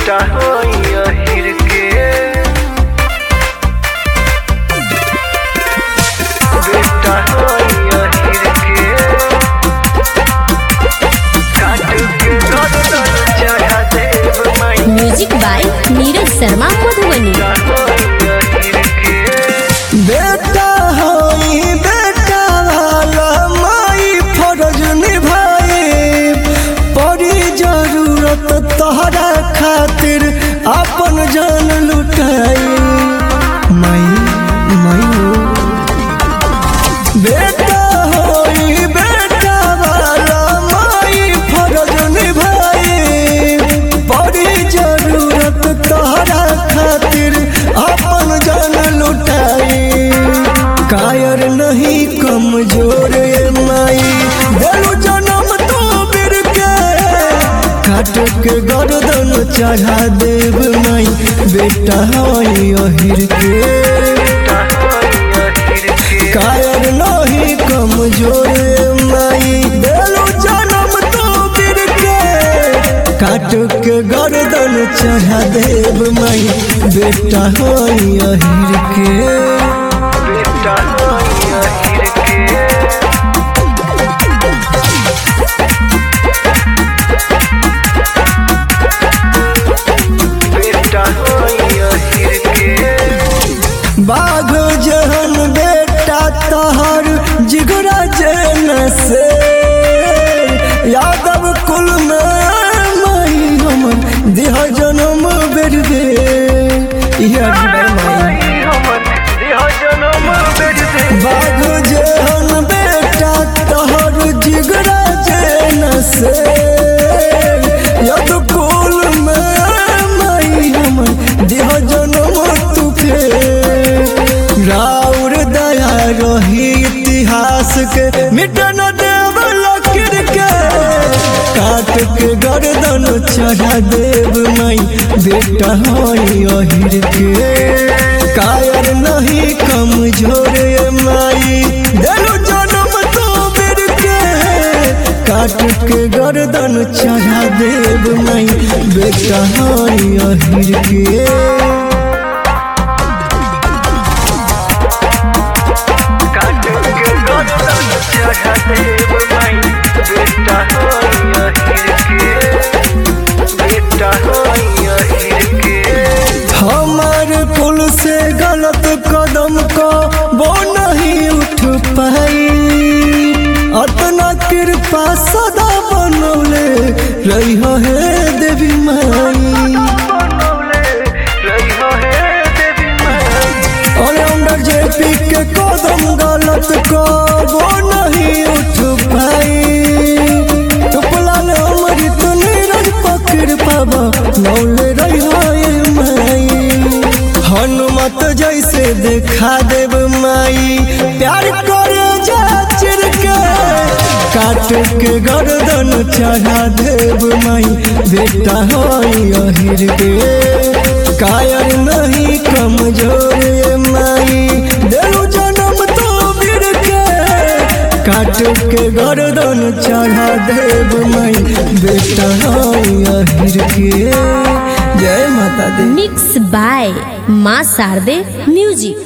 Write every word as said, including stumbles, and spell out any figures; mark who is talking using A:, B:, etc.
A: बेटा होई अहिर के बेटा होई अहिर के काट के गर्दन चढ़ा देव माई
B: म्यूजिक बाय नीरज शर्मा मधुबनी।
C: बेटा होई बेटा वाला माई फर्ज निभाए पड़ी जरूरत तोहरा खातिर अपन जान लुटाई माई माई हो। बेटा होई बेटा वाला माई फर्ज निभाए पड़ी जरूरत तोहरा खातिर अपन जान लुटाई कायर नहीं कमजोर माई बोलू जन्म तो बिर के काट के गर्दन चढ़ा देव माई बेटा होई अहिर के कायर नहीं कमजोर माई बोलू जन्म तो बिर के काट के गर्दन चढ़ा देव माई बेटा होई अहिर के
A: बेटा होई अहिर के बेटा होई अहिर के
C: बाघ जहन बेटा तहर जिगरा जन से यादव कुल में माई हमर देह जन्म बेर दे बाघ जहन बेटा तहर जिगरा जन से यादव कुल में माई हमर देह जन्म तू फेर राउर दया रही इतिहास के मिटन देव लकीर के काट के गर्दन चढ़ा देव माई बेटा होई अहिर के कायर नहीं कमजोर माई देलू जन्म तो बिर के काट के गर्दन चढ़ा देव माई बेटा होई अहिर के
A: चढ़ा देव माई बेटा होई अहिर के बेटा होई अहिर के
C: हमार कुल से गलत कदम को वो नहीं उठ पाई अतना कृपा सदा बनौले रही है देवी माई ऑलराउंडर जेपी के कदम गलत को वो नहीं उठ पाई टुपलाल अमृत नीरज पकड़ पावा नौले रही है माई हनुमत जैसे देखा देव माई प्यार करे जा चिर के काट के गर्दन चढ़ा देव माई बेटा होई अहिर के कायर नहीं कमजोर माई देलू जन्म तो बिर के काट के गर्दन चढ़ा देव माई बेटा होई अहिर के जय माता दी।
B: मिक्स बाय मां शारदे म्यूजिक।